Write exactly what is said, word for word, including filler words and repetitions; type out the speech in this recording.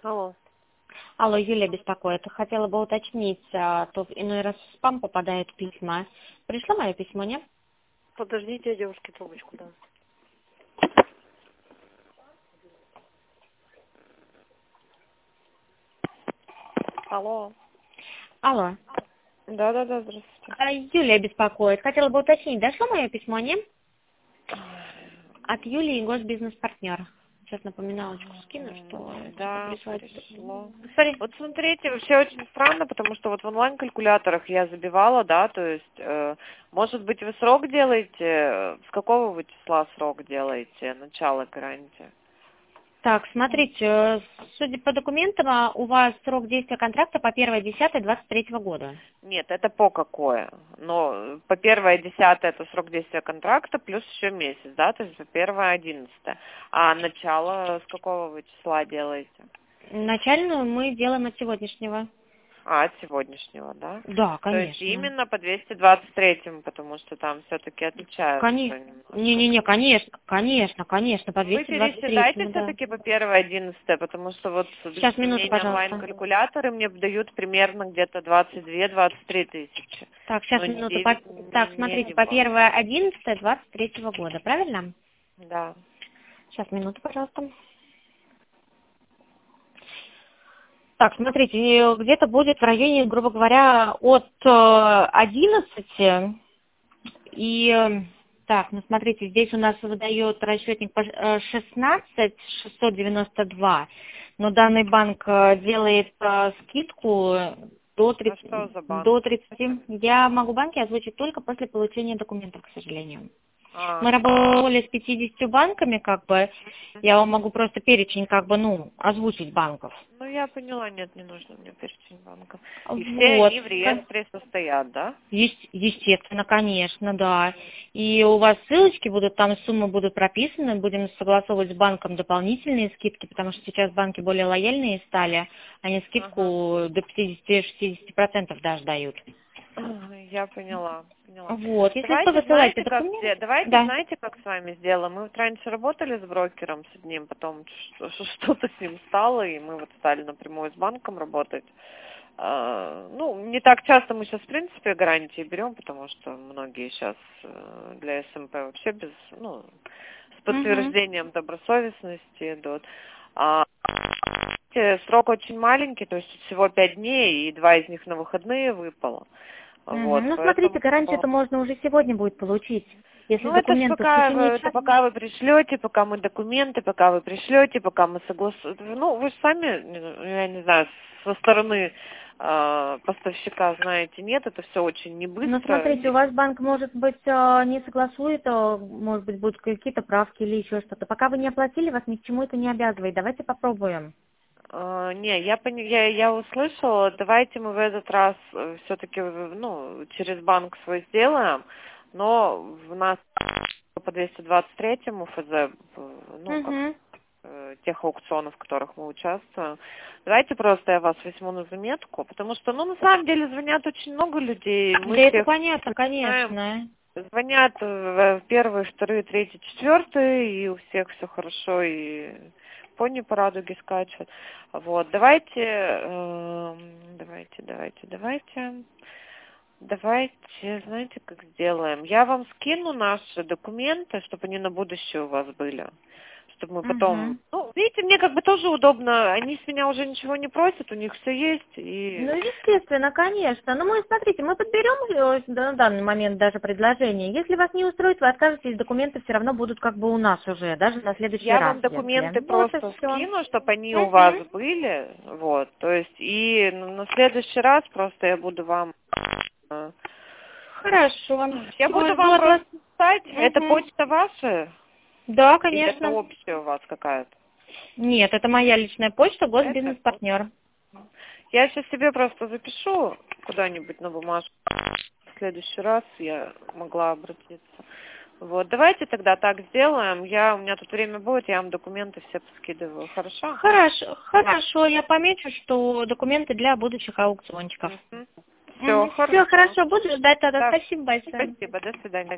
Алло. Алло, Юлия беспокоит. Хотела бы уточнить, а то иной раз в спам попадают письма. Пришло мое письмо, нет? Подождите, я девушке трубочку дам. Алло. Алло. Да-да-да, здравствуйте. А, Юлия беспокоит. Хотела бы уточнить, дошло мое письмо, нет? От Юлии, госбизнес-партнер. Сейчас напоминалочку скину, что Да, прислать. пришло. Смотри. Вот смотрите, вообще очень странно, потому что вот в онлайн-калькуляторах я забивала, да, то есть, э, может быть, вы срок делаете, с какого вы числа срок делаете, начало гарантии? Так, смотрите, э, судя по документам, а, у вас срок действия контракта по первое десятое двадцать третьего года. Нет, это по какое? Но по первое десятое это срок действия контракта плюс еще месяц, да, то есть по первое одиннадцатое. А начало с какого вы числа делаете? Начальную мы делаем от сегодняшнего. А, от сегодняшнего, да? Да, То есть конечно. именно по двести двадцать третьему, потому что там все-таки отличаются Конечно. немножко. Не-не-не, конечно, конечно, конечно, по Вы двести двадцать третьему, пересчитайте да. все-таки по первое одиннадцатое, потому что вот Сейчас, минуту, менее пожалуйста. онлайн-калькуляторы мне дают примерно где-то двадцать две - двадцать три тысячи. Так, сейчас, Но не минуту. По- девять, не, Так, не смотрите, один по банк. первое одиннадцатое двадцать третьего года, правильно? Да. Сейчас, минуту, пожалуйста. Так, смотрите, э, где-то будет в районе, грубо говоря, от э, одиннадцати. И, э, так, ну смотрите, здесь у нас выдает расчетник по э, шестнадцать шестьсот девяносто два, но данный банк э, делает э, скидку до А что тридцати, за банк? до тридцати. Я могу банки озвучить только после получения документов, к сожалению. А, Мы работали с пятьюдесятью банками, как бы, я вам могу просто перечень, как бы, ну, озвучить банков. ну я поняла, нет, не нужно мне перечень банков. И все Вот. они в реестре состоят, да? Есть- Естественно, конечно, да. И у вас ссылочки будут, там суммы будут прописаны, будем согласовывать с банком дополнительные скидки, потому что сейчас банки более лояльные стали, они Ага. скидку до пятидесяти-шестидесяти процентов даже дают. Я поняла, поняла. Вот, если что, Давайте, высылайте знаете, как документы. сделать? Давайте, Да. знаете, как с вами сделаем? Мы вот раньше работали с брокером, с одним, потом ш- ш- что-то с ним стало, и мы вот стали напрямую с банком работать. А, Ну, не так часто мы сейчас, в принципе, гарантии берем, потому что многие сейчас э, для СМП вообще без, ну, с Угу. подтверждением добросовестности идут. А, э, Срок очень маленький, то есть всего пять дней, и два из них на выходные выпало. Мгм. Вот, Ну, смотрите, поэтому... гарантию-то можно уже сегодня будет получить, если Ну, это ж документы в пока вы, течение это часа. пока вы пришлете, пока мы документы, пока вы пришлете, пока мы согласуем. Ну, вы же сами, не- я не знаю, со стороны э, поставщика, знаете, нет, это все очень не Но быстро. смотрите, у вас банк, может быть, э, не согласует, э, может быть, будут какие-то правки или еще что-то. Пока вы не оплатили, вас ни к чему это не обязывает. Давайте попробуем. Э, Не, я, пони- я, я услышала, давайте мы в этот раз все-таки, ну, через банк свой сделаем, но в нас по двести двадцать третьему ФЗ, э, ну, как Угу. э, тех аукционов, в которых мы участвуем. Давайте просто я вас возьму на заметку, потому что, ну, на самом деле звонят очень много людей, мы Да это всех понятно, знаем. конечно. Звонят э, первые, вторые, третьи, четвертые, и у всех все хорошо, и пони по радуге скачут. Вот, давайте, э, давайте, давайте, давайте, давайте, знаете, как сделаем? Я вам скину наши документы, чтобы они на будущее у вас были. Чтобы мы потом... Угу. Ну, видите, мне как бы тоже удобно. Они с меня уже ничего не просят, у них все есть. И... Ну, естественно, конечно. Ну, мы, смотрите, мы подберем э, на данный момент даже предложение. Если вас не устроит, вы откажетесь, документы все равно будут как бы у нас уже, даже на следующий Я раз, вам документы если. Вот и просто все. скину, чтобы они у вас Угу. были. Вот. То есть, и на следующий раз просто я буду вам... э, Хорошо. Я Все, буду жду вам от вас. просто писать. Это Угу. почта ваша? Да, Или это конечно. общая у вас какая-то? Нет, это моя личная почта, Это? госбизнес-партнер. Я сейчас себе просто запишу куда-нибудь на бумажку. В следующий раз я могла обратиться. Вот, давайте тогда так сделаем. Я, у меня тут время будет, я вам документы все поскидываю. Хорошо? Хорошо, хорошо, я помечу, что документы для будущих аукциончиков. Все, Все хорошо. хорошо, буду ждать тогда. Да, Спасибо большое. спасибо, до свидания.